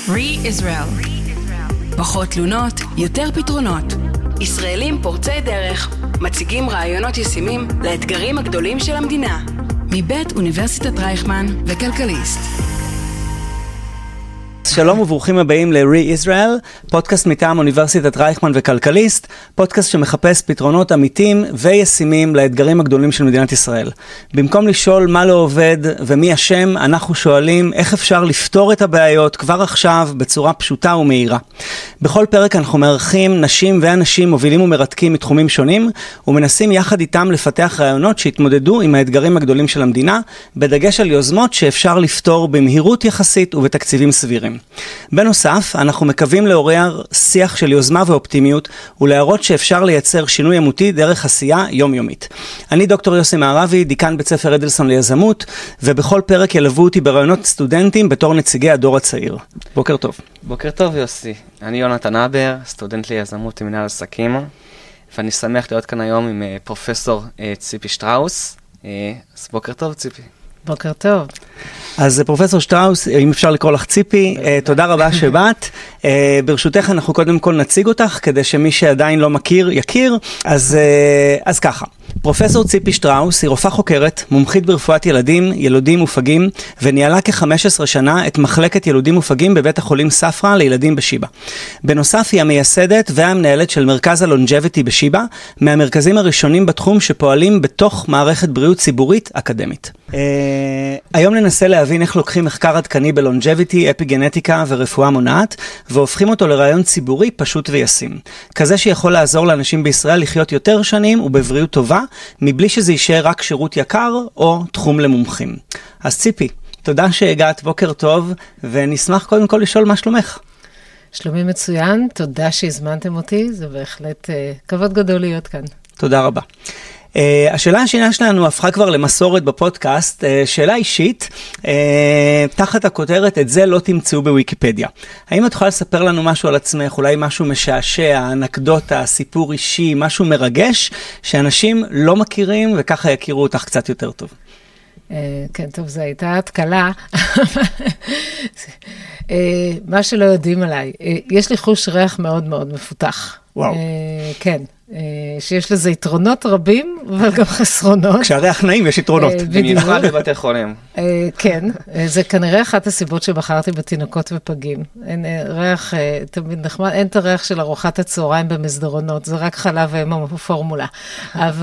Re-Israel. פחות תלונות, יותר פתרונות. ישראלים פורצי דרך מציגים רעיונות ישימים לאתגרים הגדולים של המדינה. מבית אוניברסיטת רייכמן וכלכליסט. שלום וברוכים הבאים ל-Re-Israel, פודקאסט מטעם אוניברסיטת רייכמן וכלכליסט, פודקאסט שמחפש פתרונות אמיתיים וישימים לאתגרים הגדולים של מדינת ישראל. במקום לשאול מה לא עובד ומי אשם, אנחנו שואלים איך אפשר לפתור את הבעיות כבר עכשיו בצורה פשוטה ומהירה. בכל פרק אנחנו מארחים נשים ואנשים מובילים ומרתקים מתחומים שונים, ומנסים יחד איתם לפתח רעיונות שהתמודדו עם האתגרים הגדולים של המדינה, בדגש על יוזמות שאפשר לפתור במהירות יחסית ובתקציבים סבירים. בנוסף, אנחנו מקווים לעורר שיח של יוזמה ואופטימיות ולהראות שאפשר לייצר שינוי אמיתי דרך עשייה יומיומית. אני דוקטור יוסי מערבי, דיקן בית ספר אדלסון ליזמות, ובכל פרק ילוו אותי ברעיונות סטודנטים בתור נציגי הדור הצעיר. בוקר טוב. בוקר טוב יוסי, אני יונתן אבר, סטודנט ליזמות ומנהל עסקים, ואני שמח להיות כאן היום עם פרופסור ציפי שטראוס. אז בוקר טוב ציפי. בוקר טוב. אז פרופסור שטראוס, אם אפשר לקרוא לך ציפי, תודה רבה שבאת. ברשותך אנחנו קודם כל נציג אותך, כדי שמי שעדיין לא מכיר, יכיר. אז ככה, פרופסור ציפי שטראוס היא רופאה חוקרת, מומחית ברפואת ילדים, ילודים ופגים, וניהלה כ-15 שנה את מחלקת ילודים ופגים בבית החולים ספרא לילדים בשיבא. בנוסף היא המייסדת והמנהלת של מרכז הלונג'ביטי בשיבא, מהמרכזים הראשונים בתחום שפועלים בתוך מערכת בריאות ציבורית אקדמית. היום ננסה להבין איך לוקחים מחקר עדכני בלונג'ביטי, אפיגנטיקה ורפואה מונעת, והופכים אותו לרעיון ציבורי פשוט וישים. כזה שיכול לעזור לאנשים בישראל לחיות יותר שנים ובבריאות טובה, מבלי שזה יישאר רק שירות יקר או תחום למומחים. אז ציפי, תודה שהגעת, בוקר טוב, ונשמח קודם כל לשאול מה שלומך. שלומי מצוין, תודה שהזמנתם אותי, זה בהחלט כבוד גדול להיות כאן. תודה רבה. השאלה השנייה שלנו הפכה כבר למסורת בפודקאסט, שאלה אישית, תחת הכותרת, את זה לא תמצאו בוויקיפדיה. האם את יכולה לספר לנו משהו על עצמך, אולי משהו משעשע, אנקדוטה, סיפור אישי, משהו מרגש, שאנשים לא מכירים וככה יכירו אותך קצת יותר טוב? כן, טוב, זו הייתה התקלה. מה שלא יודעים עליי, יש לי חוש ריח מאוד מאוד מפותח. וואו. כן. שיש לזה יתרונות רבים, אבל גם חסרונות. כשהריח נעים יש יתרונות. במיוחד בבתי חולים. כן, זה כנראה אחת הסיבות שבחרתי בתינוקות ופגים. אין ריח, תמיד נחמד, אין את הריח של ארוחת הצהריים במסדרונות, זה רק חלב פורמולה. אבל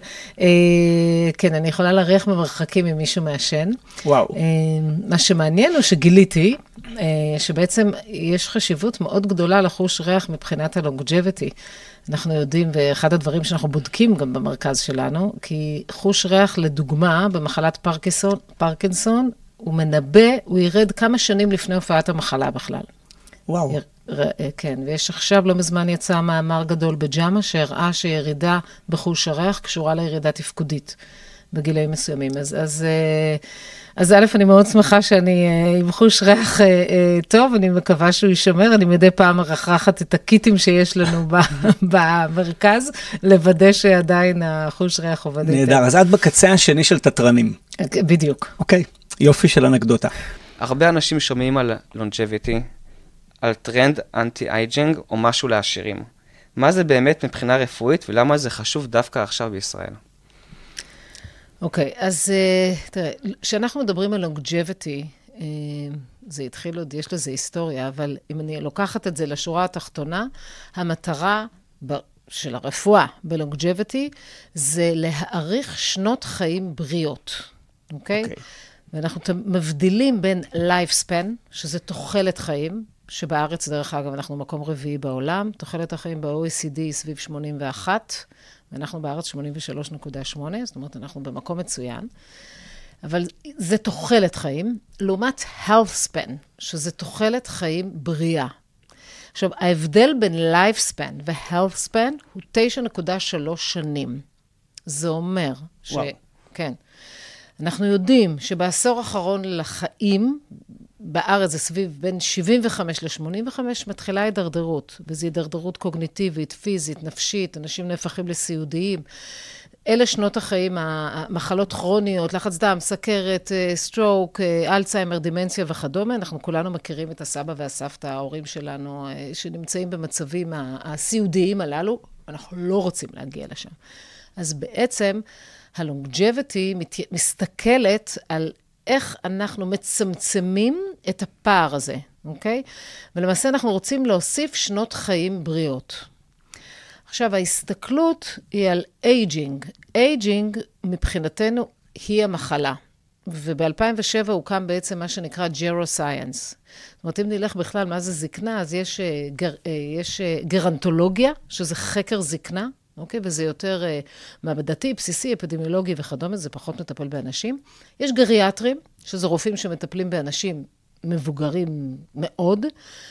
כן, אני יכולה להריח במרחקים עם מישהו מעשן. וואו. מה שמעניין הוא שגיליתי, שבעצם יש חשיבות מאוד גדולה לחוש ריח מבחינת הלונג'ביטי. אנחנו יודעים, ואחד הדברים שאנחנו בודקים גם במרכז שלנו, כי חוש ריח לדוגמה, במחלת פרקינסון, הוא מנבא, הוא ירד כמה שנים לפני הופעת המחלה בכלל. וואו. כן, ויש עכשיו לא מזמן יצא מאמר גדול בג'אמה, שהראה שירידה בחוש הריח קשורה לירידה תפקודית בגילאים מסוימים. אז א', אני מאוד שמחה שאני עם חוש ריח טוב, אני מקווה שהוא יישמר, אני מדי פעם מרחרחת את הקיטים שיש לנו במרכז, לוודא שעדיין החוש ריח עובד יותר. נהדר, אז את בקצה השני של תטרנים. בדיוק. אוקיי, יופי של אנקדוטה. הרבה אנשים שומעים על לונג'ביטי, על טרנד אנטי-אייג'ינג או משהו לעשירים. מה זה באמת מבחינה רפואית ולמה זה חשוב דווקא עכשיו בישראל? אוקיי, אז תראה, כשאנחנו מדברים על לונג'ביטי, זה התחיל עוד, יש לזה היסטוריה, אבל אם אני לוקחת את זה לשורה התחתונה, המטרה של הרפואה בלונג'ביטי, זה להאריך שנות חיים בריאות, אוקיי? ואנחנו מבדילים בין lifespan, שזה תוחלת חיים, שבארץ דרך אגב אנחנו מקום רביעי בעולם, תוחלת החיים ב-OECD סביב 81, ואנחנו בארץ 83.8, זאת אומרת, אנחנו במקום מצוין. אבל זה תוחלת חיים, לעומת health span, שזה תוחלת חיים בריאה. עכשיו, ההבדל בין lifespan ו-health span הוא 9.3 שנים. זה אומר כן. אנחנו יודעים שבעשור האחרון לחיים, בארץ זה סביב בין 75 ל-85, מתחילה הידרדרות, וזו הידרדרות קוגניטיבית, פיזית, נפשית, אנשים נהפכים לסיעודיים. אלה שנות החיים, המחלות כרוניות, לחץ דם, סכרת, סטרוק, אלצהיימר, דימנציה וכדומה. אנחנו כולנו מכירים את הסבא והסבתא, ההורים שלנו, שנמצאים במצבים הסיעודיים הללו. אנחנו לא רוצים להגיע לשם. אז בעצם, הלונג'ביטי מסתכלת על איך אנחנו מצמצמים את הפער הזה, אוקיי? ולמעשה אנחנו רוצים להוסיף שנות חיים בריאות. עכשיו, ההסתכלות היא על אייג'ינג. אייג'ינג מבחינתנו היא המחלה. וב-2007 הוקם בעצם מה שנקרא ג'רוסייאנס. זאת אומרת, אם נלך בכלל מה זה זקנה, אז יש גרנטולוגיה, שזה חקר זקנה, אוקיי? וזה יותר מעבדתי, בסיסי, אפידמיולוגי וכדומה, זה פחות מטפל באנשים. יש גריאטרים, שזה רופאים שמטפלים באנשים מבוגרים מאוד,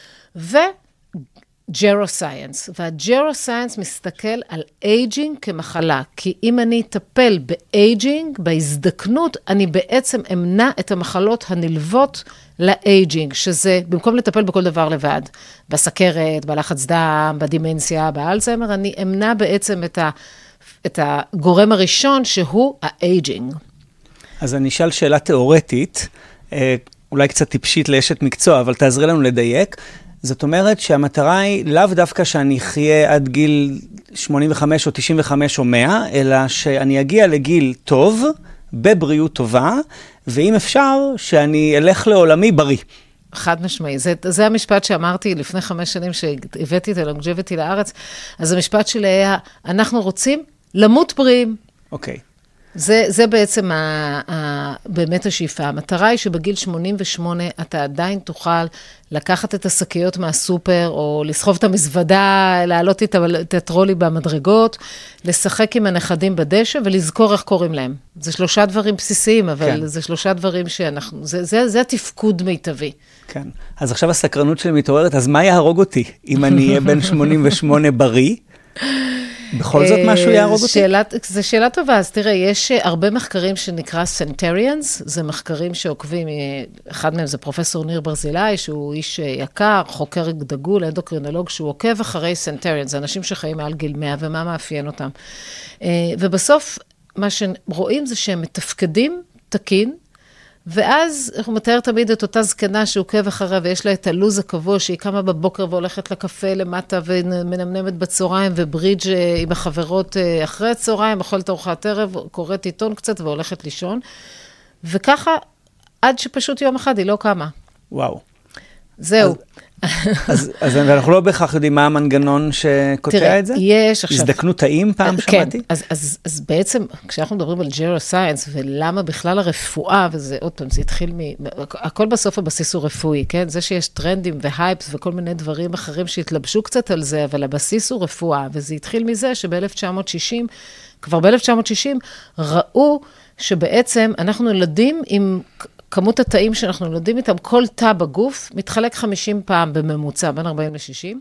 ג'רוסייאנס, והג'רוסייאנס מסתכל על אייג'ינג כמחלה, כי אם אני אטפל באייג'ינג, בהזדקנות, אני בעצם אמנע את המחלות הנלוות לאייג'ינג, שזה במקום לטפל בכל דבר לבד, בסכרת, בלחץ דם, בדימנציה, באלצהיימר, אני אמנע בעצם את הגורם הראשון שהוא האייג'ינג. אז אני אשאל שאלה תיאורטית, אולי קצת טיפשית לאשת מקצוע, אבל תעזרי לנו לדייק. זאת אומרת שהמטרה היא לאו דווקא שאני אחיה עד גיל 85 או 95 או 100, אלא שאני אגיע לגיל טוב, בבריאות טובה, ואם אפשר, שאני אלך לעולמי בריא. חד משמעי. זה המשפט שאמרתי לפני 5 שנים שהבאתי את הלונג'ביטי לארץ, אז המשפט שלי היה, אנחנו רוצים למות בריאים. אוקיי. זה בעצם באמת השאיפה. המטרה היא שבגיל 88 אתה עדיין תוכל לקחת את השקיות מהסופר, או לסחוב את המזוודה, לעלות את הטרולי במדרגות, לשחק עם הנכדים בדשא, ולזכור איך קוראים להם. זה 3 דברים בסיסיים, אבל כן. זה 3 דברים שאנחנו, זה התפקוד מיטבי. כן. אז עכשיו הסקרנות שלי מתעוררת, אז מה יהרוג אותי אם אני אהיה בן 88 בריא? בכל זאת משהו יהרוג אותי? זו שאלה טובה, אז תראה, יש הרבה מחקרים שנקרא סנטריאנס, זה מחקרים שעוקבים, אחד מהם זה פרופסור ניר ברזילי, שהוא איש יקר, חוקר דגול, אנדוקרינולוג, שהוא עוקב אחרי סנטריאנס, זה אנשים שחיים מעל גיל 100, ומה מאפיין אותם. ובסוף, מה שרואים זה שהם מתפקדים תקין, ואז הוא מתאר תמיד את אותה זקנה שהוא עוקב אחריה, ויש לה את הלוז הקבוע, שהיא קמה בבוקר והולכת לקפה למטה, ומנמנמת בצהריים, וברידג' עם החברות אחרי הצהריים, אוכלת ארוחת ערב, קוראת עיתון קצת, והולכת לישון. וככה, עד שפשוט יום אחד היא לא קמה. וואו. זהו. אז אנחנו לא בהכרח יודעים מה המנגנון שקוטע את זה? יש עכשיו. הזדקנות טעים פעם שמעתי? כן, אז בעצם, כשאנחנו מדברים על ג'רוסייאנס, ולמה בכלל הרפואה, וזה עוד פעם, זה התחיל הכל בסוף הבסיס הוא רפואי, כן? זה שיש טרנדים והייפס וכל מיני דברים אחרים שהתלבשו קצת על זה, אבל הבסיס הוא רפואה, וזה התחיל מזה שב-1960, כבר ב-1960, ראו שבעצם אנחנו נולדים עם כמות התאים שאנחנו נולדים איתם, כל תא בגוף מתחלק 50 פעם בממוצע, בין 40 ל-60,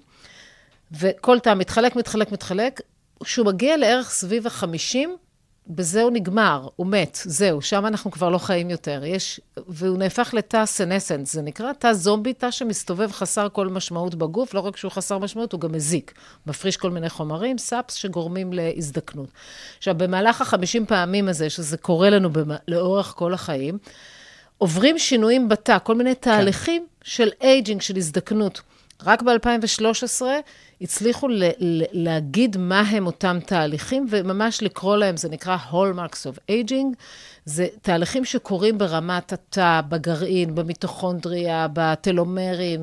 וכל תא מתחלק, כשהוא מגיע לערך סביב ה-50, בזהו נגמר, הוא מת, זהו, שם אנחנו כבר לא חיים יותר. והוא נהפך לתא סנסנס, זה נקרא תא זומבי, תא שמסתובב חסר כל משמעות בגוף, לא רק שהוא חסר משמעות, הוא גם מזיק. מפריש כל מיני חומרים, סאפס שגורמים להזדקנות. עכשיו, במהלך ה-50 פעמים הזה, שזה קורה לנו לאורך כל החיים, עוברים שינויים בתא, כל מיני תהליכים של אייג'ינג, של הזדקנות. רק ב-2013 הצליחו להגיד מה הם אותם תהליכים, וממש לקרוא להם, זה נקרא hallmarks of aging, זה תהליכים שקורים ברמת התא, בגרעין, במיטוכונדריה, בטלומרים,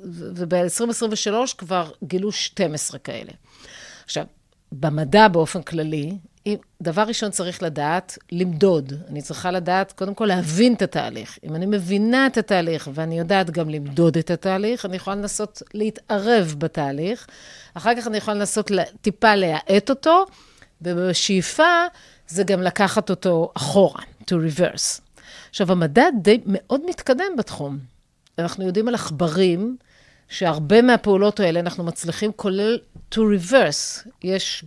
וב-2023 כבר גילו 12 כאלה. עכשיו, במדע באופן כללי, דבר ראשון צריך לדעת, למדוד. אני צריכה לדעת, קודם כל, להבין את התהליך. אם אני מבינה את התהליך, ואני יודעת גם למדוד את התהליך, אני יכולה לנסות להתערב בתהליך. אחר כך אני יכולה לנסות טיפה להאט אותו, ובשאיפה זה גם לקחת אותו אחורה, to reverse. עכשיו, המדע די מאוד מתקדם בתחום. אנחנו יודעים על עכברים, שהרבה מהפעולות האלה אנחנו מצליחים, כולל to reverse. יש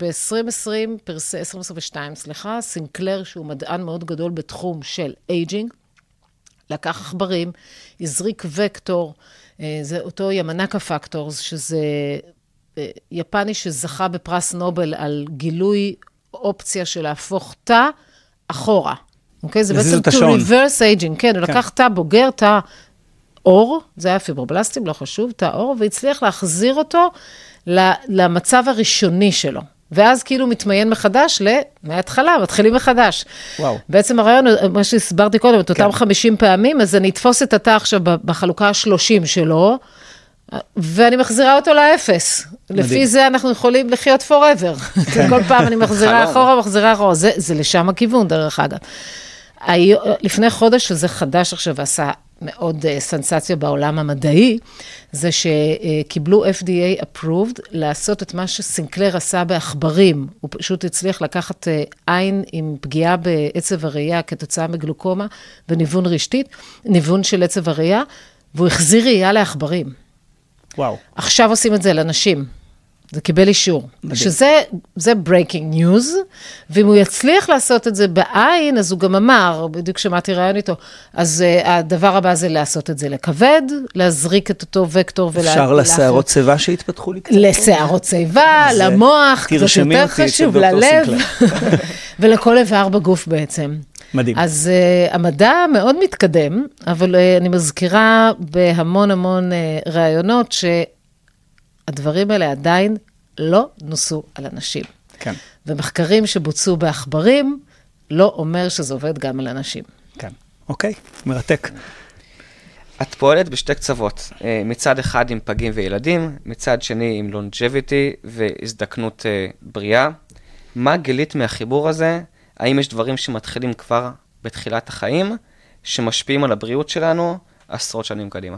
ב-2022, סינקלר, שהוא מדען מאוד גדול בתחום של אייג'ינג, לקח עכברים, הזריק וקטור, זה אותו ימנקה פקטורס, שזה יפני שזכה בפרס נובל על גילוי אופציה של להפוך תא אחורה. אוקיי? זה בעצם to reverse aging. כן, הוא לקח תא בוגר, תא אור, זה היה פיברובלסטים, לא חשוב, תא אור, והצליח להחזיר אותו למצב הראשוני שלו. ואז כאילו מתמיין מחדש מההתחלה, מתחילים מחדש. וואו. בעצם הרעיון, מה שהסברתי קודם, את אותם 50 פעמים, אז אני אתפוס את התא עכשיו בחלוקה ה-30 שלו, ואני מחזירה אותו לאפס. לפי זה אנחנו יכולים לחיות forever. כל פעם אני מחזירה אחורה, זה לשם הכיוון, דרך אגב. לפני חודש, שזה חדש עכשיו, ועשה מאוד סנסציה בעולם המדעי, זה שקיבלו FDA approved לעשות את מה שסינקלר עשה בעכברים. הוא פשוט הצליח לקחת עין עם פגיעה בעצב הראייה כתוצאה מגלוקומה וניוון רשתית, ניוון של עצב הראייה, והוא החזיר ראייה לעכברים. וואו. עכשיו עושים את זה לאנשים. זה קיבל אישור. שזה breaking news, ואם הוא יצליח לעשות את זה בעין, אז הוא גם אמר, בדיוק שמעתי רעיון איתו, אז הדבר הבא זה לעשות את זה לכבד, להזריק את אותו וקטור. אפשר לשערות שיבה שהתפתחו לי קצת. לשערות שיבה, למוח, זה יותר חשוב, ללב, ולכל איבר בגוף בעצם. מדהים. אז המדע מאוד מתקדם, אבל אני מזכירה בהמון המון רעיונות שהדברים האלה עדיין לא נוסו על אנשים. כן. ומחקרים שבוצעו בעכברים לא אומר שזה עובד גם על אנשים. כן. אוקיי, מרתק. את פועלת בשתי קצוות, מצד אחד עם פגים וילדים, מצד שני עם longevity והזדקנות בריאה. מה גילית מהחיבור הזה? האם יש דברים שמתחילים כבר בתחילת החיים, שמשפיעים על הבריאות שלנו עשרות שנים קדימה?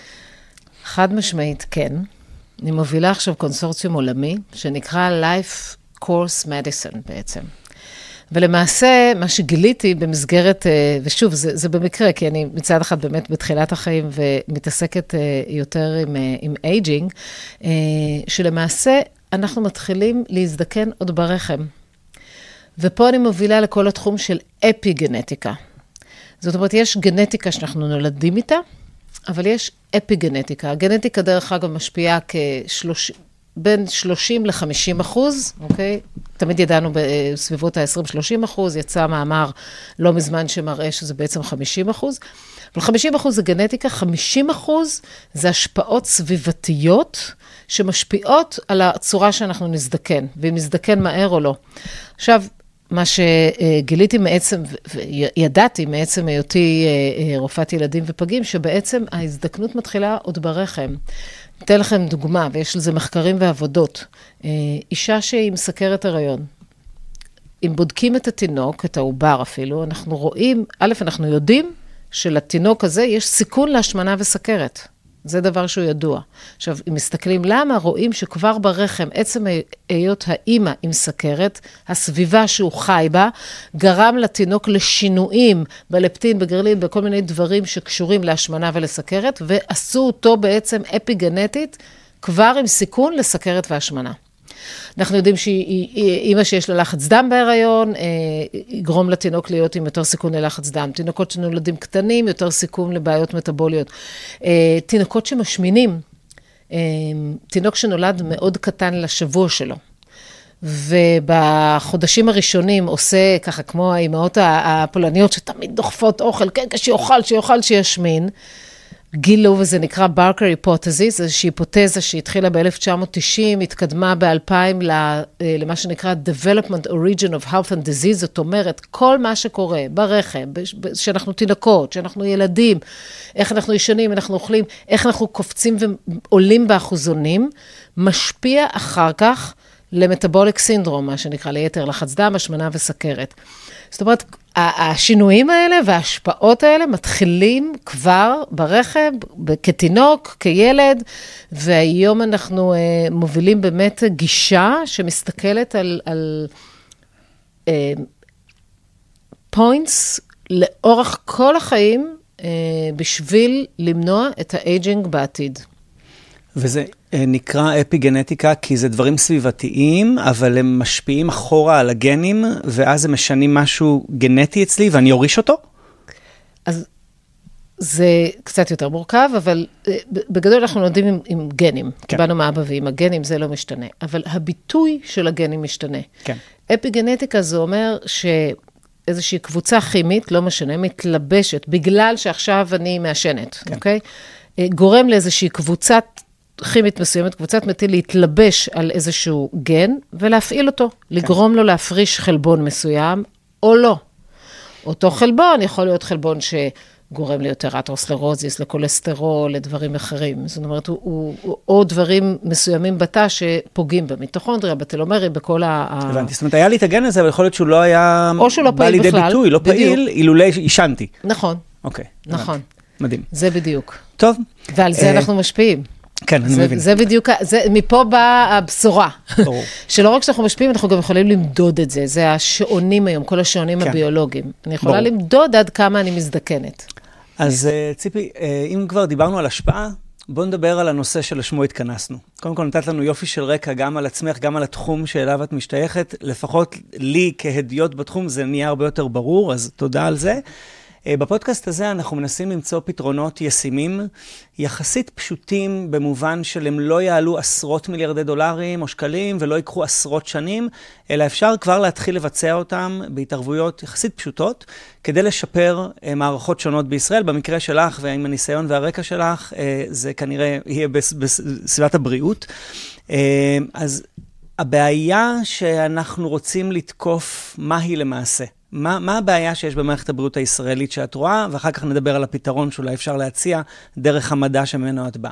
חד משמעית, כן. אני מובילה עכשיו קונסורציום עולמי, שנקרא Life Course Medicine בעצם. ולמעשה, מה שגיליתי במסגרת, ושוב, זה במקרה, כי אני מצד אחד באמת בתחילת החיים, ומתעסקת יותר עם אייג'ינג, שלמעשה אנחנו מתחילים להזדקן עוד ברחם. ופה אני מובילה לכל התחום של אפי-גנטיקה. זאת אומרת, יש גנטיקה שאנחנו נולדים איתה, אבל יש אפי-גנטיקה. הגנטיקה דרך אגב משפיעה בין 30 ל-50%, אוקיי? תמיד ידענו בסביבות ה-20-30%, יצא מאמר לא מזמן שמראה שזה בעצם 50%, אבל 50% זה גנטיקה, 50% זה השפעות סביבתיות שמשפיעות על הצורה שאנחנו נזדקן, ואם נזדקן מהר או לא. עכשיו, מה שגיליתי מעצם, וידעתי מעצם היותי רופאת ילדים ופגים, שבעצם ההזדקנות מתחילה עוד ברחם. אתן לכם דוגמה, ויש לזה מחקרים ועבודות. אישה שהיא עם סכרת הריון, אם בודקים את התינוק, את העובר אפילו, אנחנו רואים, אנחנו יודעים שלתינוק הזה יש סיכון להשמנה וסכרת. זה דבר שהוא ידוע. עכשיו, אם מסתכלים למה, רואים שכבר ברחם, עצם היות האמא עם סכרת, הסביבה שהוא חי בה, גרם לתינוק לשינויים בלפטין, בגרלין, בכל מיני דברים שקשורים להשמנה ולסכרת, ועשו אותו בעצם אפי-גנטית, כבר עם סיכון לסכרת והשמנה. אנחנו יודעים שאמא שיש לה לחץ דם בהיריון, יגרום לתינוק להיות עם יותר סיכון ללחץ דם. תינוקות שנולדים קטנים, יותר סיכון לבעיות מטאבוליות. תינוקות שמשמינים, תינוק שנולד מאוד קטן לשבוע שלו, ובחודשים הראשונים עושה ככה כמו האימהות הפולניות שתמיד דוחפות אוכל, כן, שיוכל שישמין, גילו, וזה נקרא ברקר היפותזיס, איזושהי היפותזה שהתחילה ב-1990, התקדמה ב-2000 למה שנקרא Development Origin of Health and Disease, זאת אומרת, כל מה שקורה ברחם, שאנחנו תינוקות, שאנחנו ילדים, איך אנחנו ישנים, אנחנו אוכלים, איך אנחנו קופצים ועולים באחוזונים, משפיע אחר כך למטאבוליק סינדרום, מה שנקרא ליתר לחץ דם, השמנה וסכרת. זאת אומרת, השינויים האלה וההשפעות האלה מתחילים כבר ברחם, כתינוק, כילד, והיום אנחנו מובילים באמת גישה שמסתכלת על points לאורך כל החיים, בשביל למנוע את האייג'ינג בעתיד. וזה נקרא אפי-גנטיקה, כי זה דברים סביבתיים, אבל הם משפיעים אחורה על הגנים, ואז הם משנים משהו גנטי אצלי, ואני אוריש אותו? אז זה קצת יותר מורכב, אבל בגדול אנחנו נולדים עם גנים. קיבלנו מאבא ועם הגנים, זה לא משתנה. אבל הביטוי של הגנים משתנה. כן. אפיגנטיקה זה אומר שאיזושהי קבוצה כימית, לא משנה, מתלבשת, בגלל שעכשיו אני מעשנת, אוקיי? גורם לאיזושהי קבוצת כימית מסוימת, קבוצת מתיל להתלבש על איזשהו גן, ולהפעיל אותו, לגרום לו להפריש חלבון מסוים, או לא. אותו חלבון יכול להיות חלבון שגורם ליותר אתרוסקלרוזיס, לכולסטרול, לדברים אחרים. זאת אומרת, או דברים מסוימים בתא שפוגעים במיטוכונדריה, בטלומרים, בכל הבנתי, זאת אומרת, היה לי את הגן הזה, אבל יכול להיות שהוא לא היה בא לידי ביטוי, לא פעיל, אילולא עישנתי. נכון. אוקיי. נכון. מדהים. זה בדיוק. טוב. ועל זה אנחנו משפיעים. כן, אני מבין. זה בדיוק, מפה באה הבשורה. ברור. שלא רק שאנחנו משפיעים, אנחנו גם יכולים למדוד את זה. זה השעונים היום, כל השעונים הביולוגיים. אני יכולה למדוד עד כמה אני מזדקנת. אז ציפי, אם כבר דיברנו על השפעה, בואו נדבר על הנושא שלשמו התכנסנו. קודם כל נתת לנו יופי של רקע גם על עצמך, גם על התחום שאליו את משתייכת. לפחות לי כהדיות בתחום זה נהיה הרבה יותר ברור, אז תודה על זה. בפודקאסט הזה אנחנו מנסים למצוא פתרונות ישימים, יחסית פשוטים במובן של הם לא יעלו עשרות מיליארדי דולרים או שקלים ולא ייקחו עשרות שנים, אלא אפשר כבר להתחיל לבצע אותם בהתערבויות יחסית פשוטות, כדי לשפר מערכות שונות בישראל. במקרה שלך ועם הניסיון והרקע שלך, זה כנראה יהיה בסביבת הבריאות. אז הבעיה שאנחנו רוצים לתקוף, מה היא למעשה? מה הבעיה שיש במערכת הבריאות הישראלית שאת רואה, ואחר כך נדבר על הפתרון שאולי אפשר להציע דרך המדע שממנו את באה.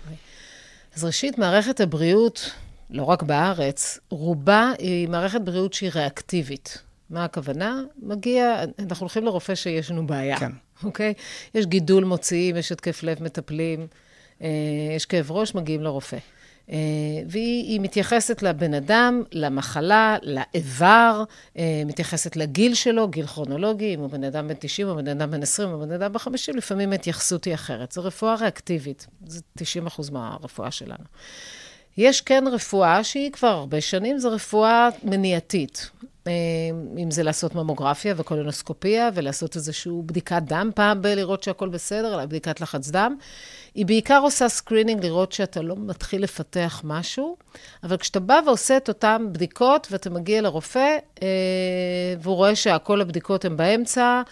אז ראשית, מערכת הבריאות, לא רק בארץ, רובה היא מערכת בריאות שהיא ריאקטיבית. מה הכוונה? אנחנו הולכים לרופא שיש לנו בעיה. כן. אוקיי? יש גידול מוציאים, יש התקף לב מטפלים, יש כאב ראש, מגיעים לרופא. והיא מתייחסת לבן אדם, למחלה, לאיבר, מתייחסת לגיל שלו, גיל כרונולוגי, אם הוא בן אדם בן 90, או בן אדם בן 20, או בן אדם ב-50, לפעמים התייחסות היא אחרת. זו רפואה ריאקטיבית, זה 90% מהרפואה שלנו. יש כן רפואה שהיא כבר הרבה שנים, זו רפואה מניעתית. אם זה לעשות ממוגרפיה וקולונוסקופיה, ולעשות איזושהי בדיקת דם פעם לראות שהכל בסדר, אלא בדיקת לחץ דם. היא בעיקר עושה סקרינינג לראות שאתה לא מתחיל לפתח משהו, אבל כשאתה בא ועושה את אותן בדיקות, ואתה מגיע לרופא, והוא רואה שהכל הבדיקות הן באמצע,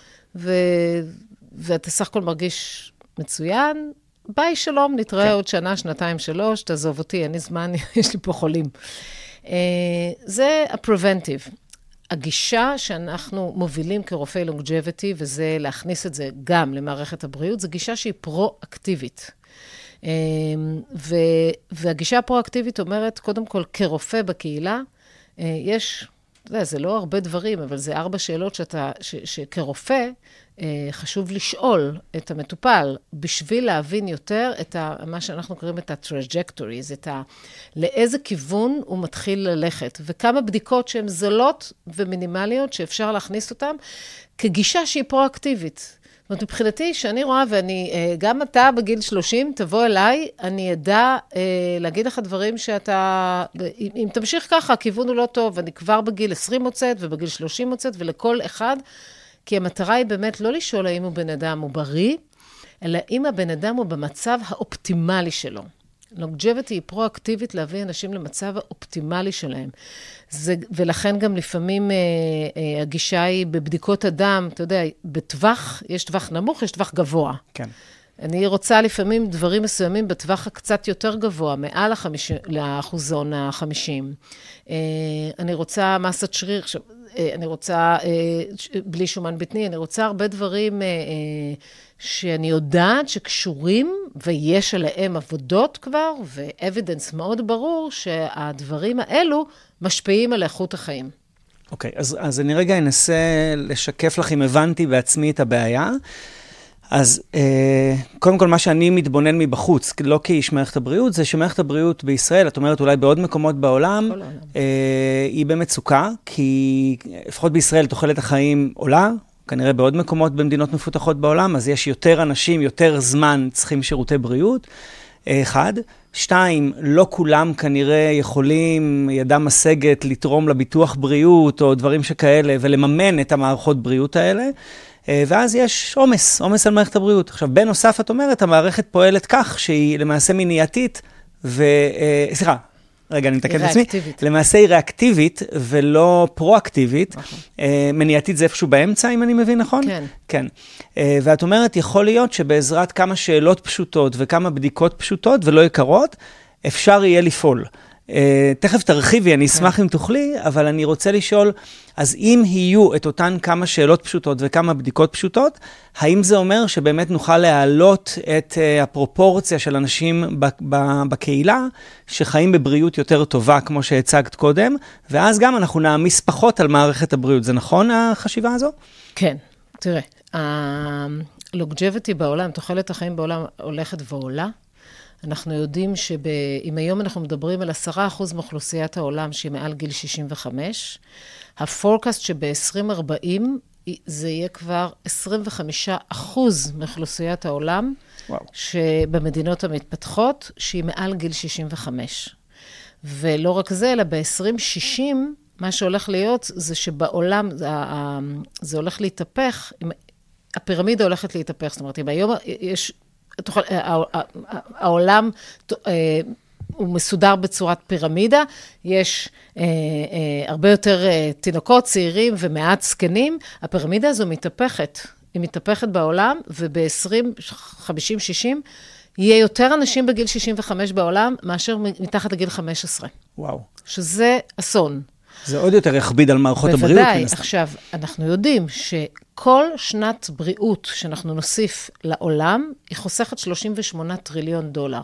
ואתה סך הכל מרגיש מצוין, ביי שלום, נתראה עוד שנה, שנתיים, 3, תעזוב אותי, אין לי זמן, יש לי פה חולים. זה ה-preventive. הגישה שאנחנו מובילים כרופאי לונג'ביטי, וזה להכניס את זה גם למערכת הבריאות, זו גישה שהיא פרו-אקטיבית. והגישה הפרו-אקטיבית אומרת, קודם כל, כרופא בקהילה, יש, זה לא הרבה דברים, אבל זה 4 שאלות שכרופא חשוב לשאול את המטופל, בשביל להבין יותר את מה שאנחנו קוראים את ה-trajectories, לאיזה כיוון הוא מתחיל ללכת, וכמה בדיקות שהן זולות ומינימליות שאפשר להכניס אותן, כגישה שהיא פרו-אקטיבית. זאת אומרת, מבחינתי, שאני רואה, גם אתה בגיל 30, תבוא אליי, אני אדע להגיד לך דברים שאתה, אם תמשיך ככה, הכיוון הוא לא טוב, אני כבר בגיל 20 מוצאת, ובגיל 30 מוצאת, ולכל אחד, כי המטרה היא באמת לא לשאול האם הוא בן אדם הוא בריא, אלא אם הבן אדם הוא במצב האופטימלי שלו. לונג'ביטי היא פרו-אקטיבית להביא אנשים למצב האופטימלי שלהם. ולכן גם לפעמים הגישה היא בבדיקות הדם, אתה יודע, בטווח, יש טווח נמוך, יש טווח גבוה. כן. אני רוצה לפעמים דברים מסוימים בטווח הקצת יותר גבוה, מעל לאחוזון ה-50. אני רוצה מסת שריר, אני רוצה בלי שומן בטני, אני רוצה הרבה דברים שאני יודעת שקשורים, ויש עליהם עבודות כבר, ואבידנס מאוד ברור שהדברים האלו משפיעים על איכות החיים. אוקיי, אז אני רגע אנסה לשקף לך אם הבנתי בעצמי את הבעיה. אז קודם כל מה שאני מתבונן מבחוץ, לא כאיש מערכת הבריאות, זה שמערכת הבריאות בישראל, את אומרת אולי בעוד מקומות בעולם, היא במצוקה, כי לפחות בישראל תוחלת החיים עולה, כנראה בעוד מקומות במדינות מפותחות בעולם, אז יש יותר אנשים, יותר זמן צריכים שירותי בריאות, 1. 2, לא כולם כנראה יכולים, ידם משגת, לתרום לביטוח בריאות או דברים שכאלה, ולממן את המערכות בריאות האלה. ואז יש עומס על מערכת הבריאות. עכשיו, בנוסף, את אומרת, המערכת פועלת כך שהיא למעשה מניעתית, סליחה, רגע, אני מתקן את עצמי. למעשה היא ריאקטיבית ולא פרואקטיבית. מניעתית זה איפשהו באמצע, אם אני מבין נכון? כן. כן. ואת אומרת, יכול להיות שבעזרת כמה שאלות פשוטות וכמה בדיקות פשוטות ולא יקרות, אפשר יהיה לפעול. תכף תרחיבי, אני אשמח אם תוכלי, אבל אני רוצה לשאול, אז אם יהיו את אותן כמה שאלות פשוטות וכמה בדיקות פשוטות, האם זה אומר שבאמת נוכל להעלות את הפרופורציה של אנשים בקהילה, שחיים בבריאות יותר טובה, כמו שהצגת קודם, ואז גם אנחנו נעמיס פחות על מערכת הבריאות. זה נכון החשיבה הזו? כן, תראה, הלונג'ביטי בעולם, תוחלת החיים בעולם הולכת ועולה, אנחנו יודעים שאם היום אנחנו מדברים על 10% מאוכלוסיית העולם שהיא מעל גיל 65, הפורקאסט שב-2040 זה יהיה כבר 25% מאוכלוסיית העולם, שבמדינות המתפתחות, שהיא מעל גיל 65. ולא רק זה, אלא ב-2060, מה שהולך להיות זה שבעולם, זה הולך להתהפך, הפירמידה הולכת להתהפך, זאת אומרת, אם היום יש... העולם הוא מסודר בצורת פירמידה, יש הרבה יותר תינוקות, צעירים ומעט זקנים, הפירמידה הזו מתהפכת, היא מתהפכת בעולם, וב-20, 50, 60, יהיה יותר אנשים בגיל 65 בעולם, מאשר מתחת לגיל 15. וואו. שזה אסון. זה עוד יותר יכביד על מערכות הבריאות. בוודאי, עכשיו, אנחנו יודעים שכל שנת בריאות שאנחנו נוסיף לעולם, היא חוסכת 38 טריליון דולר.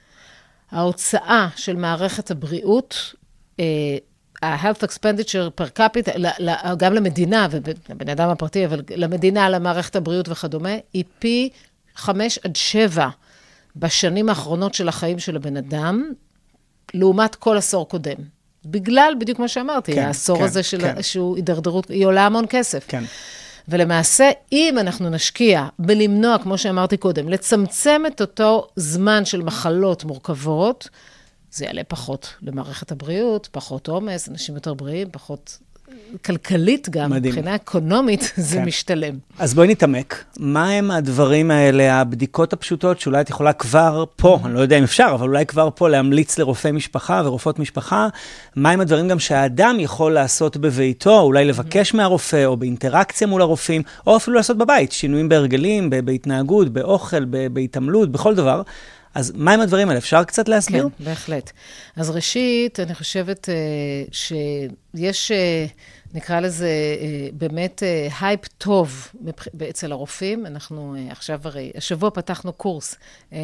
ההוצאה של מערכת הבריאות, ה-health expenditure per capita, גם למדינה, ובן אדם הפרטי, אבל למדינה, למערכת הבריאות וכדומה, היא פי 5 עד 7 בשנים האחרונות של החיים של הבן אדם, לעומת כל עשור קודם. בגלל, בדיוק מה שאמרתי, העשור הזה שהוא הידרדרות, היא עולה המון כסף. כן. ולמעשה, אם אנחנו נשקיע בלמנוע, כמו שאמרתי קודם, לצמצם את אותו זמן של מחלות מורכבות, זה יעלה פחות למערכת הבריאות, פחות עומס, אנשים יותר בריאים, פחות כלכלית גם, מבחינה אקונומית, זה משתלם. אז בואי נתעמק. מה הם הדברים האלה, הבדיקות הפשוטות, שאולי את יכולה כבר פה, אני לא יודע אם אפשר, אבל אולי כבר פה להמליץ לרופאי משפחה ורופאות משפחה, מה הם הדברים גם שהאדם יכול לעשות בביתו, אולי לבקש מהרופא, או באינטראקציה מול הרופאים, או אפילו לעשות בבית, שינויים בהרגלים, בהתנהגות, באוכל, בהתעמלות, בכל דבר. אז מה הם הדברים האלה? אפשר קצת להסביר? כן, בהחלט. אז ראשית, אני חושבת שיש, נקרא לזה, באמת הייפ טוב אצל הרופאים. אנחנו עכשיו הרי, השבוע פתחנו קורס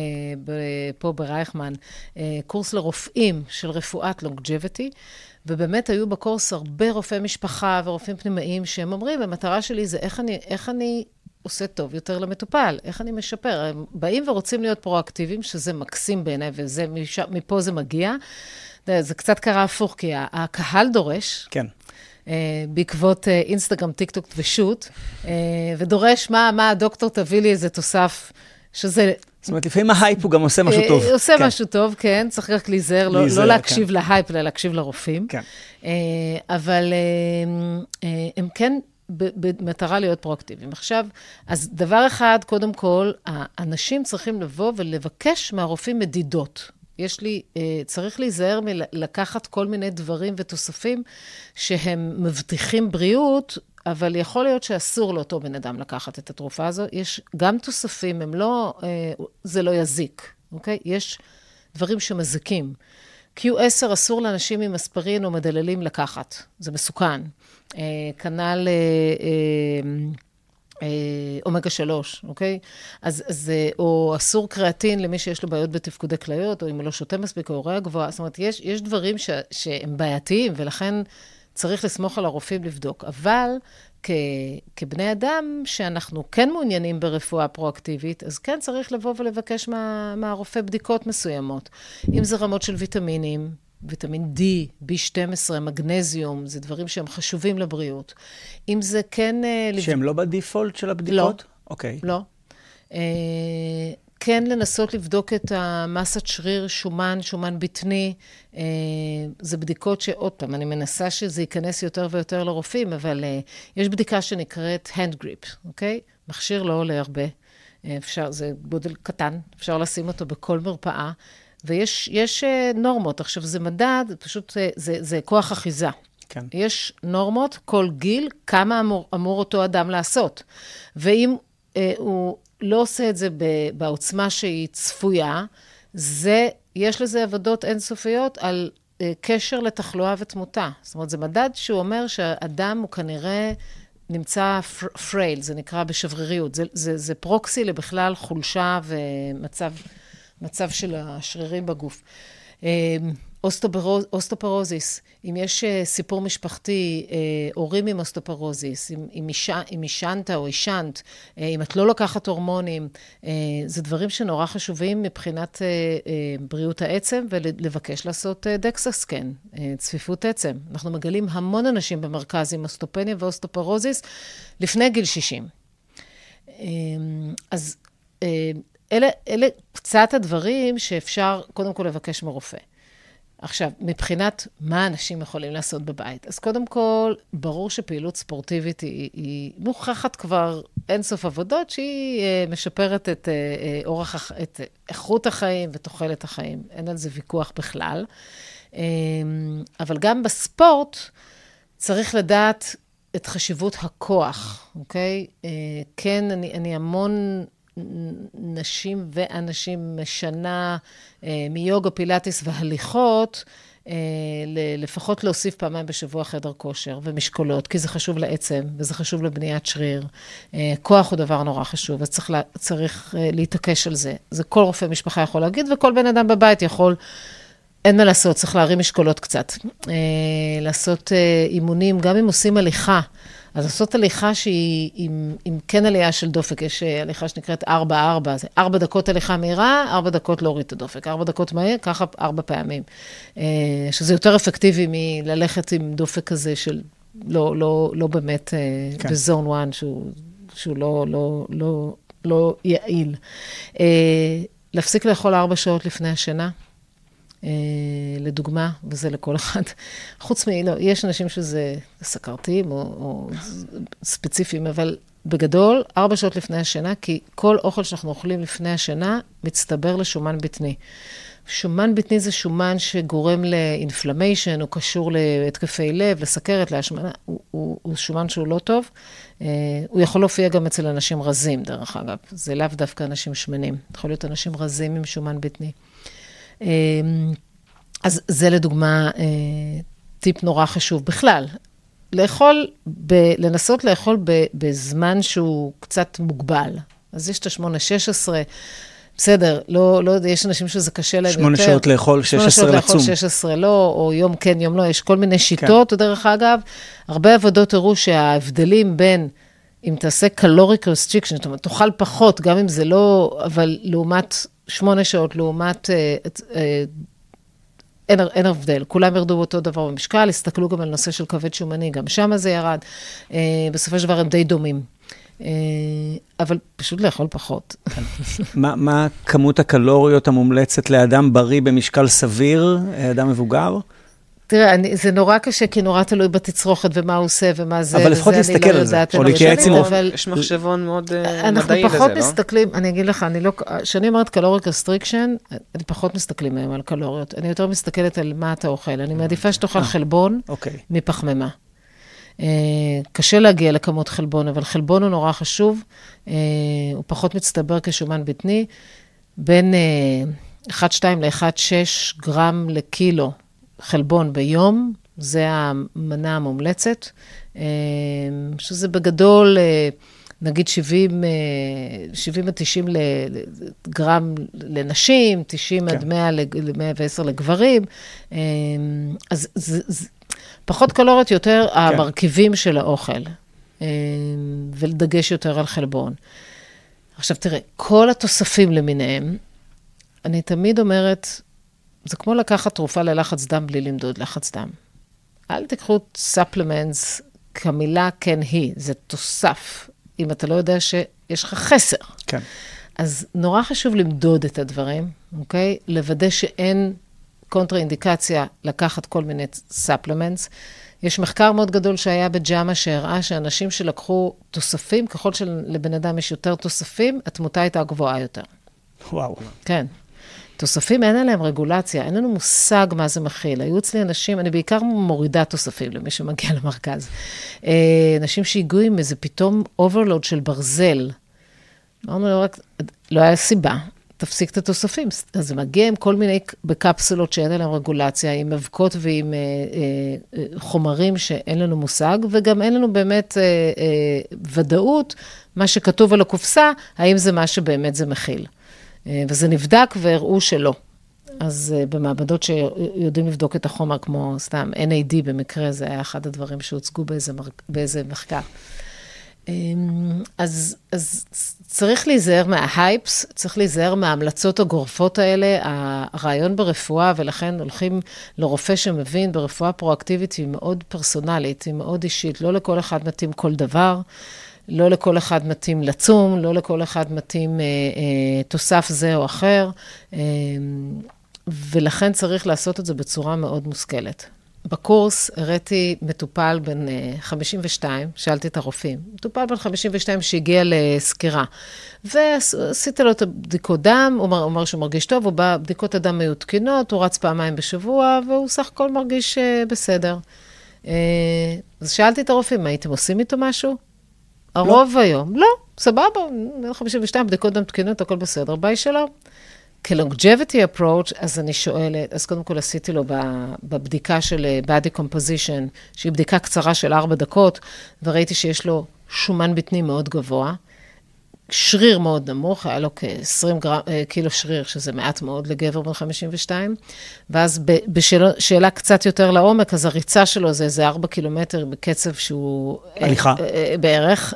פה ברייכמן, קורס לרופאים של רפואת לונג'ביטי, ובאמת היו בקורס הרבה רופאי משפחה ורופאים פנימיים שהם אומרים, המטרה שלי זה איך אני עושה טוב יותר למטופל, איך אני משפר. הם באים ורוצים להיות פרואקטיביים, שזה מקסים בעיניי, ומפה זה מגיע. זה קצת קרה הפוך, כי הקהל דורש, כן. בעקבות אינסטגרם, טיק טוק ושוט, ודורש מה הדוקטור תביא לי איזה תוסף, שזה... זאת אומרת, לפעמים ההייפ הוא גם עושה משהו טוב. עושה משהו טוב, כן, צריך רק להיזהר, לא להקשיב להייפ, אלא להקשיב לרופאים. כן. אבל הם כן... במטרה להיות פרואקטיביים. עכשיו, אז דבר אחד, קודם כל, האנשים צריכים לבוא ולבקש מהרופאים מדידות. צריך להיזהר מלקחת כל מיני דברים ותוספים שהם מבטיחים בריאות, אבל יכול להיות שאסור לאותו בן אדם לקחת את התרופה הזו. יש גם תוספים, זה לא יזיק, אוקיי? יש דברים שמזיקים. Q10 אסור לאנשים עם אספרין או מדללים לקחת, זה מסוכן. כנ"ל אומגה 3, אוקיי? אז או אסור קריאטין למי שיש לו בעיות בתפקודי כליות, או אם הוא לא שותה מספיק, או הוראה גבוהה. זאת אומרת, יש דברים שהם בעייתיים, ולכן צריך לסמוך על הרופאים לבדוק. אבל כבני אדם שאנחנו כן מעוניינים ברפואה פרואקטיבית, אז כן צריך לבוא ולבקש מהרופא בדיקות מסוימות. אם זה רמות של ויטמינים, ויטמין D, B12, מגנזיום, זה דברים שהם חשובים לבריאות. אם זה כן... שהם לא בדיפולט של הבדיקות? לא. אוקיי. לא. כן לנסות לבדוק את המסת שריר, שומן בטני, זה בדיקות שעוד פעם, אני מנסה שזה ייכנס יותר ויותר לרופאים, אבל יש בדיקה שנקראת hand grip, אוקיי? מכשיר לא עולה הרבה, זה גודל קטן, אפשר לשים אותו בכל מרפאה, ויש נורמות. עכשיו זה מדד, פשוט זה כוח אחיזה. כן. יש נורמות, כל גיל, כמה אמור אותו אדם לעשות. ואם הוא לא עושה את זה בעוצמה שהיא צפויה, יש לזה עבודות אינסופיות על קשר לתחלואה ותמותה. זאת אומרת, זה מדד שהוא אומר שהאדם הוא כנראה נמצא פרייל, זה נקרא בשבריריות. זה פרוקסי לבכלל חולשה ומצב של השרירים בגוף. אוסטופורוזיס, אם יש סיפור משפחתי, הורים עם אוסטופורוזיס, אם אישנת או אישנת, אם את לא לוקחת הורמונים, זה דברים שנורא חשובים מבחינת בריאות העצם, ולבקש לעשות דקססקן, צפיפות עצם. אנחנו מגלים המון אנשים במרכז עם אוסטופניה ואוסטופורוזיס לפני גיל 60. אז אלה קצת הדברים שאפשר קודם כל לבקש מרופא. עכשיו, מבחינת מה אנשים יכולים לעשות בבית, אז קודם כל, ברור שפעילות ספורטיבית היא מוכחת כבר אינסוף עבודות, שהיא משפרת את איכות החיים ותוחלת החיים. אין על זה ויכוח בכלל. אבל גם בספורט צריך לדעת את חשיבות הכוח, אוקיי? כן, אני המון נשים ואנשים משנה מיוגה, פילאטיס והליכות, לפחות להוסיף פעמיים בשבוע חדר כושר ומשקולות, כי זה חשוב לעצם וזה חשוב לבניית שריר. כוח הוא דבר נורא חשוב, אז צריך להתעקש על זה. זה כל רופא משפחה יכול להגיד, וכל בן אדם בבית יכול, אין מה לעשות, צריך להרים משקולות קצת. לעשות אימונים, גם אם עושים הליכה, אז לעשות הליכה שהיא עם כן עלייה של דופק, יש הליכה שנקראת 4-4, זה 4 דקות הליכה מהירה, 4 דקות להוריד את הדופק, 4 דקות מהיר, ככה 4 פעמים. שזה יותר אפקטיבי מללכת עם דופק כזה של לא באמת בזון 1, שהוא לא יעיל. להפסיק לאכול 4 שעות לפני השינה, לדוגמה, וזה לכל אחד. חוץ יש אנשים שזה סכרתיים או ספציפיים, אבל בגדול, 4 שעות לפני השינה, כי כל אוכל שאנחנו אוכלים לפני השינה, מצטבר לשומן בטני. שומן בטני זה שומן שגורם לאינפלמיישן, הוא קשור להתקפי לב, לסכרת, להשמנה, הוא שומן שהוא לא טוב. הוא יכול להופיע גם אצל אנשים רזים, דרך אגב. זה לאו דווקא אנשים שמנים. יכול להיות אנשים רזים עם שומן בטני. אז זה לדוגמה טיפ נורא חשוב בכלל. לנסות לאכול בזמן שהוא קצת מוגבל. אז יש את 8-16, בסדר, לא, יש אנשים שזה קשה להם יותר. 8 שעות לאכול, 16 לצום. 8 שעות לאכול, 16 לא, או יום כן, יום לא, יש כל מיני שיטות, דרך אגב. הרבה עבודות הראו שההבדלים בין, אם תעשה caloric restriction, זאת אומרת, תאכל פחות, גם אם זה לא, אבל לעומת 8 שעות, לעומת, אין הבדל. כולם ירדו באותו דבר במשקל, הסתכלו גם על נושא של כבד שומני, גם שם זה ירד. בסופו של דבר הם די דומים. אבל פשוט לאכול פחות. מה כמות הקלוריות המומלצת לאדם בריא במשקל סביר, אדם מבוגר? תראה, זה נורא קשה, כי נורא תלוי בתצרוכת ומה הוא עושה ומה זה. אבל לפחות להסתכל על זה, או להתייעץ עם רופא. יש מחשבון מאוד מדעי לזה, לא? אנחנו פחות מסתכלים, אני אגיד לך, כשאני אומרת קלוריק רסטריקשן, אני פחות מסתכלים היום על קלוריות. אני יותר מסתכלת על מה אתה אוכל. אני מעדיפה שתאכל חלבון מפחמימה. קשה להגיע לכמות חלבון, אבל חלבון הוא נורא חשוב. הוא פחות מצטבר כשומן בטני. בין 1.2 ל-1.6 גרם לקילו. חלבון ביום, זה המנה המומלצת, שזה בגדול, נגיד 70 עד 90 גרם לנשים, 90 עד 100 ל-110 לגברים, אז פחות קלוריות יותר המרכיבים של האוכל, ולדגש יותר על חלבון. עכשיו תראה, כל התוספים למיניהם, אני תמיד אומרת, זה כמו לקחת תרופה ללחץ דם בלי למדוד לחץ דם. אל תקחו ספלמנטס כמילה כן היא, זה תוסף, אם אתה לא יודע שיש לך חסר. כן. אז נורא חשוב למדוד את הדברים, אוקיי? לוודא שאין קונטרה-אינדיקציה לקחת כל מיני ספלמנטס. יש מחקר מאוד גדול שהיה בג'אמה שהראה שאנשים שלקחו תוספים, ככל שלבן אדם יש יותר תוספים, התמותה הייתה גבוהה יותר. וואו. כן. תוספים, אין עליהם רגולציה, אין לנו מושג מה זה מכיל. היו אצלי אנשים, אני בעיקר מורידה תוספים למי שמגיע למרכז. אנשים שהגיעו עם איזה פתאום אוברלוד של ברזל. אמרנו לו רק, לא היה סיבה, תפסיק את התוספים. אז זה מגיע עם כל מיני, בקפסולות שאין עליהם רגולציה, עם אבקות ועם חומרים שאין לנו מושג, וגם אין לנו באמת ודאות, מה שכתוב על הקופסה, האם זה מה שבאמת זה מכיל. וזה נבדק והראו שלא. אז במעבדות שיודעים לבדוק את החומר, כמו סתם NAD במקרה, זה היה אחד הדברים שהוצגו באיזה מחקר. אז צריך להיזהר מההייפס, צריך להיזהר מההמלצות הגורפות האלה, הרעיון ברפואה, ולכן הולכים לרופא שמבין ברפואה פרואקטיבית, היא מאוד פרסונלית, היא מאוד אישית, לא לכל אחד מתאים כל דבר, לא לכל אחד מתאים לצום, לא לכל אחד מתאים תוסף זה או אחר, ולכן צריך לעשות את זה בצורה מאוד מושכלת. בקורס הראיתי מטופל בן 52, שאלתי את הרופאים, מטופל בן 52 שהגיע לסקירה, ועשיתי לו את הבדיקות דם, הוא אמר שהוא מרגיש טוב, הוא בא, בדיקות הדם היו תקינות, הוא רץ פעמיים בשבוע, והוא סך הכל מרגיש בסדר. אז שאלתי את הרופאים, מה הייתם עושים איתו משהו? הרוב היום, לא, סבבה, 52 בדיקות דם תקינות, הכל בסדר, ביי שלום. כ-longevity approach, אז אני שואלת, אז קודם כל עשיתי לו בבדיקה של body composition, שהיא בדיקה קצרה של 4 דקות, וראיתי שיש לו שומן בטני מאוד גבוה, שריר מאוד נמוך, היה לו כ-20 קילו שריר, שזה מעט מאוד לגבר בן 52, ואז בשאלה קצת יותר לעומק, אז הריצה שלו זה איזה 4 קילומטר בקצב שהוא... הליכה. בערך.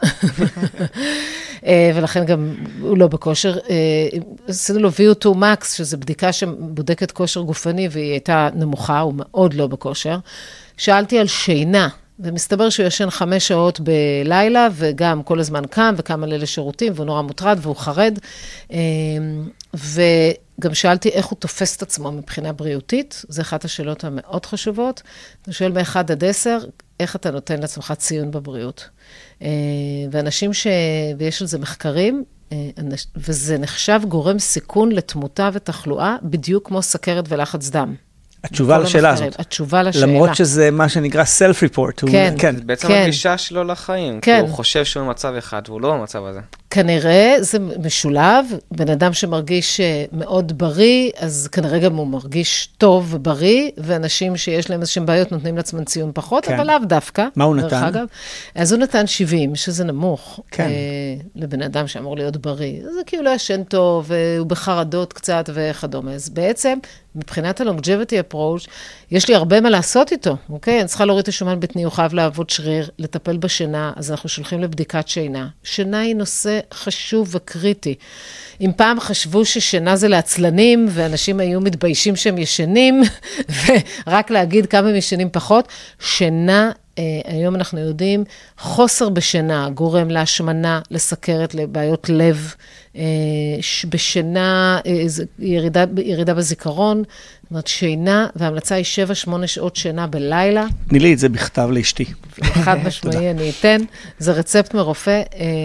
ולכן גם הוא לא בכושר. עשינו לו VO2 Max, שזו בדיקה שבודקת כושר גופני, והיא הייתה נמוכה, הוא מאוד לא בכושר. שאלתי על שינה, ומסתבר שהוא ישן 5 שעות בלילה, וגם כל הזמן קם, וקם על אלה שירותים, והוא נורא מוטרד, והוא חרד. וגם שאלתי איך הוא תופס את עצמו מבחינה בריאותית, זו אחת השאלות המאוד חשובות. אני שואל מ-1 עד 10, איך אתה נותן לעצמך ציון בבריאות? ואנשים ויש על זה מחקרים, וזה נחשב גורם סיכון לתמותה ותחלואה, בדיוק כמו סכרת ולחץ דם. התשובה לשאלה הזאת. התשובה לשאלה. למרות שזה מה שנקרא self-report. כן. זה בעצם הגישה שלו לחיים. כי הוא חושב שהוא במצב אחד, והוא לא במצב הזה. כנראה זה משולב, בן אדם שמרגיש מאוד בריא, אז כנראה גם הוא מרגיש טוב ובריא, ואנשים שיש להם איזשהם בעיות נותנים לעצמם ציון פחות, אבל לאו דווקא. מה הוא נתן? אז הוא נתן 70, שזה נמוך. כן. לבן אדם שאמור להיות בריא. זה כי הוא לא ישן טוב, והוא בחרדות קצת וכדומה. אז בעצם, מבחינת ה-longevity approach, יש לי הרבה מה לעשות איתו, אוקיי? אני צריכה להוריד את השומן בטני, הוא חייב לעבוד שריר, לטפל בשינה, אז אנחנו שולחים לבדיקת שינה. שינה היא נושא חשוב וקריטי. אם פעם חשבו ששינה זה לעצלנים, ואנשים היו מתביישים שהם ישנים, ורק להגיד כמה הם ישנים פחות, שינה, היום אנחנו יודעים, חוסר בשינה גורם להשמנה, לסכרת, לבעיות לב, בשינה, ירידה בזיכרון, זאת אומרת, שינה, וההמלצה היא 7-8 שעות שינה בלילה. תני לי את זה בכתב לאשתי. חד משמעי, אני אתן. זה רצפט מרופא,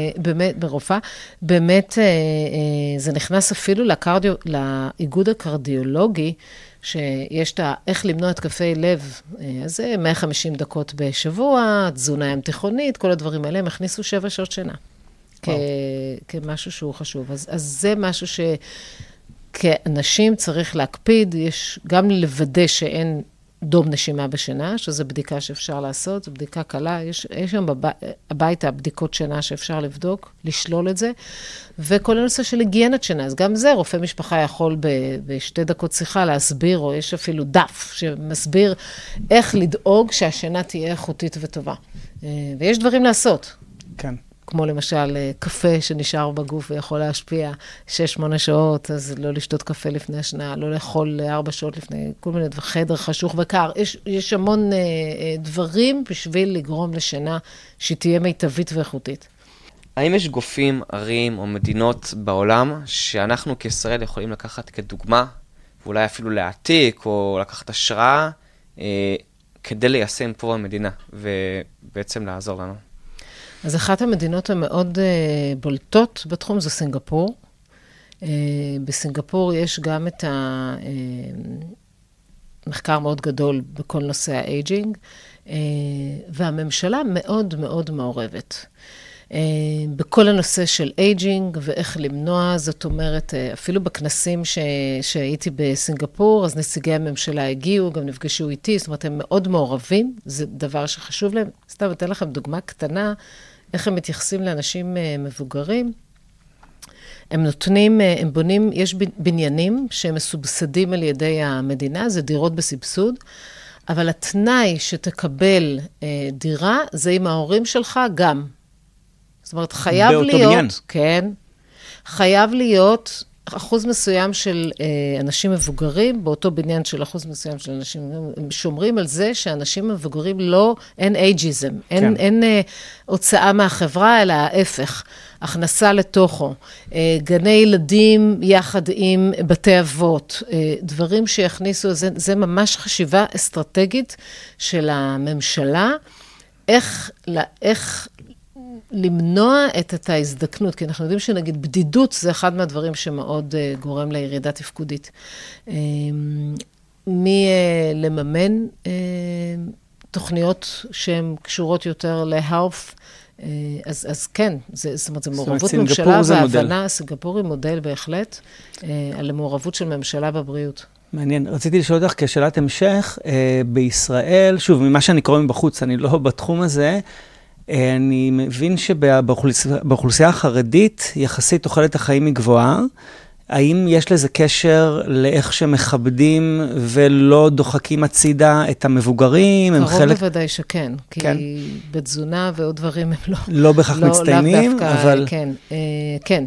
באמת, זה נכנס אפילו לאיגוד הקרדיולוגי, שיש את איך למנוע התקפי לב, אז זה 150 דקות בשבוע, תזונה ים תיכונית, כל הדברים האלה, הם הכניסו 7 שעות שינה. כמשהו שהוא חשוב. אז זה משהו שכאנשים צריך להקפיד, יש גם לוודא שאין דום נשימה בשינה, שזו בדיקה שאפשר לעשות, זו בדיקה קלה, יש שם הביתה בדיקות שינה שאפשר לבדוק, לשלול את זה, וכל הנושא של היגיינת שינה, אז גם זה רופא משפחה יכול ב2 דקות שיחה להסביר, או יש אפילו דף שמסביר איך לדאוג שהשינה תהיה איכותית וטובה. ויש דברים לעשות. כן. כמו למשל קפה שנשאר בגוף ויכול להשפיע 6-8 שעות, אז לא לשתות קפה לפני השינה, לא לאכול 4 שעות לפני, כל מיני חדר חשוך וקר. יש המון דברים בשביל לגרום לשינה שהיא תהיה מיטבית ואיכותית. האם יש גופים, ערים או מדינות בעולם שאנחנו כישראל יכולים לקחת כדוגמה, ואולי אפילו להעתיק או לקחת השראה, כדי ליישם פה במדינה, ובעצם לעזור לנו? אז אחת המדינות המאוד בולטות בתחום זו סינגפור. בסינגפור יש גם את המחקר מאוד גדול בכל נושא האייג'ינג, והממשלה מאוד מאוד מעורבת. בכל הנושא של אייג'ינג ואיך למנוע, זאת אומרת, אפילו בכנסים שהייתי בסינגפור, אז נציגי הממשלה הגיעו, גם נפגשו איתי, זאת אומרת, הם מאוד מעורבים, זה דבר שחשוב להם. סתם, אתן לכם דוגמה קטנה, איך הם מתייחסים לאנשים מבוגרים. הם נותנים, הם בונים, יש בניינים שהם מסובסדים על ידי המדינה, זה דירות בסבסוד, אבל התנאי שתקבל דירה, זה עם ההורים שלך גם. זאת אומרת, חייב להיות, בניין. כן, חייב להיות אחוז מסוים של אנשים מבוגרים, באותו בניין של אחוז מסוים של אנשים, הם שומרים על זה שאנשים מבוגרים לא, אין אייג'יזם, כן. אין הוצאה מהחברה, אלא ההפך, הכנסה לתוכו, גני ילדים יחד עם בתי אבות, דברים שיכניסו, זה ממש חשיבה אסטרטגית של הממשלה, איך למנוע את ההזדקנות, כי אנחנו יודעים שנגיד בדידות זה אחד מהדברים שמאוד גורם לירידה תפקודית. לממן תוכניות שהן קשורות יותר ל-health, אז כן, זאת אומרת, זה מעורבות ממשלה והבנה, סינגפור היא מודל בהחלט, על המעורבות של ממשלה בבריאות. מעניין. רציתי לשאול אותך כשאלת המשך, בישראל, שוב, ממה שאני קורא מבחוץ, אני לא בתחום הזה, אני מבין שבאוכלוסייה החרדית יחסית תוחלת החיים היא גבוהה. האם יש לזה קשר לאיך שמכבדים ולא דוחקים הצידה את המבוגרים? קרוב בוודאי שכן, כי בתזונה ועוד דברים הם לא בכך מצטיינים, אבל... כן.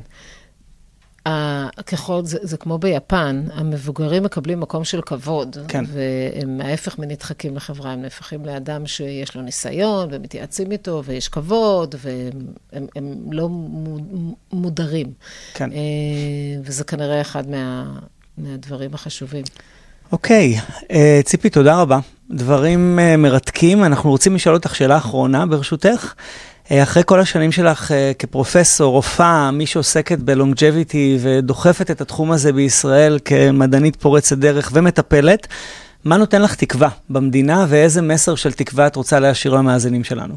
ככל, זה כמו ביפן, המבוגרים מקבלים מקום של כבוד, כן. והם ההפך מנדחקים לחברה, הם נהפכים לאדם שיש לו ניסיון, ומתייעצים איתו, ויש כבוד, והם לא מודרים. כן. וזה כנראה אחד מהדברים החשובים. אוקיי, ציפי, תודה רבה. דברים מרתקים, אנחנו רוצים לשאול אותך שאלה אחרונה ברשותך. אחרי כל השנים שלך כפרופסור, רופאה, מי שעוסקת בלונג'ביטי ודוחפת את התחום הזה בישראל כמדענית פורצת דרך ומטפלת, מה נותן לך תקווה במדינה ואיזה מסר של תקווה את רוצה להשאיר למאזינים שלנו?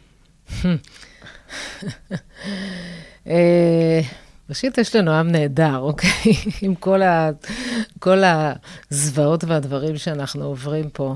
ראשית, יש לנו עם נהדר, אוקיי? עם כל הזוועות והדברים שאנחנו עוברים פה.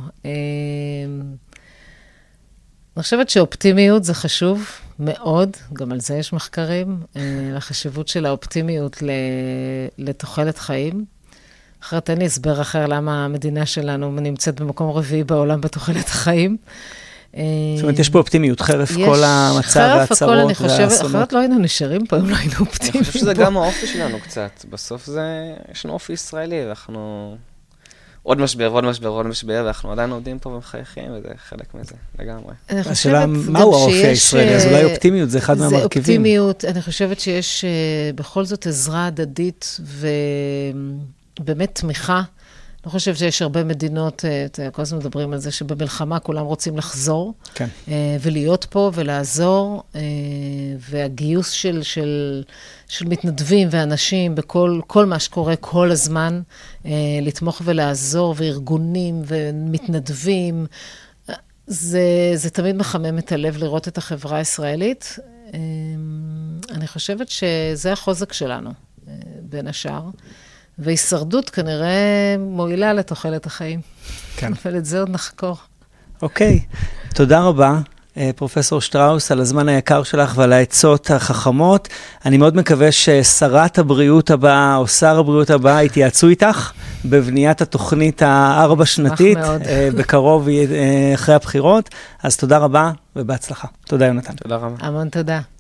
אני חושבת שאופטימיות זה חשוב מאוד, גם על זה יש מחקרים, לחשיבות של האופטימיות לתוחלת חיים. אחרת אין לי הסבר אחר למה המדינה שלנו נמצאת במקום רביעי בעולם בתוחלת החיים. זאת אומרת, יש פה אופטימיות, חרף כל המצב והצרות והאסונות. אחרת לא היינו נשארים פה, אם לא היינו אופטימיים. אני חושב שזה גם האופי שלנו קצת. בסוף יש לנו אופי ישראלי, ואנחנו... עוד משבר, ועוד משבר, ועוד משבר, ואנחנו עדיין עובדים פה ומחייכים, וזה חלק מזה, לגמרי. השאלה, מהו האופי הישראלי? אז אולי אופטימיות, זה אחד מהמרכיבים. זה אופטימיות, אני חושבת שיש בכל זאת עזרה הדדית, ובאמת תמיכה. אני חושב שיש הרבה מדינות, כל הזמן מדברים על זה, שבמלחמה כולם רוצים לחזור, כן. ולהיות פה ולעזור, והגיוס של מתנדבים ואנשים בכל מה שקורה כל הזמן, לתמוך ולעזור, וארגונים ומתנדבים, זה תמיד מחמם את הלב לראות את החברה הישראלית. אני חושבת שזה החוזק שלנו, בין השאר. והישרדות כנראה מועילה לתוחלת החיים. כן. אבל את זה עוד נחקור. אוקיי, תודה רבה, פרופסור שטראוס, על הזמן היקר שלך ועל העצות החכמות. אני מאוד מקווה ששרת הבריאות הבאה, או שר הבריאות הבאה, יתייעצו איתך בבניית התוכנית 4-שנתית, בקרוב אחרי הבחירות. אז תודה רבה ובהצלחה. תודה, יונתן. תודה רבה. המון תודה.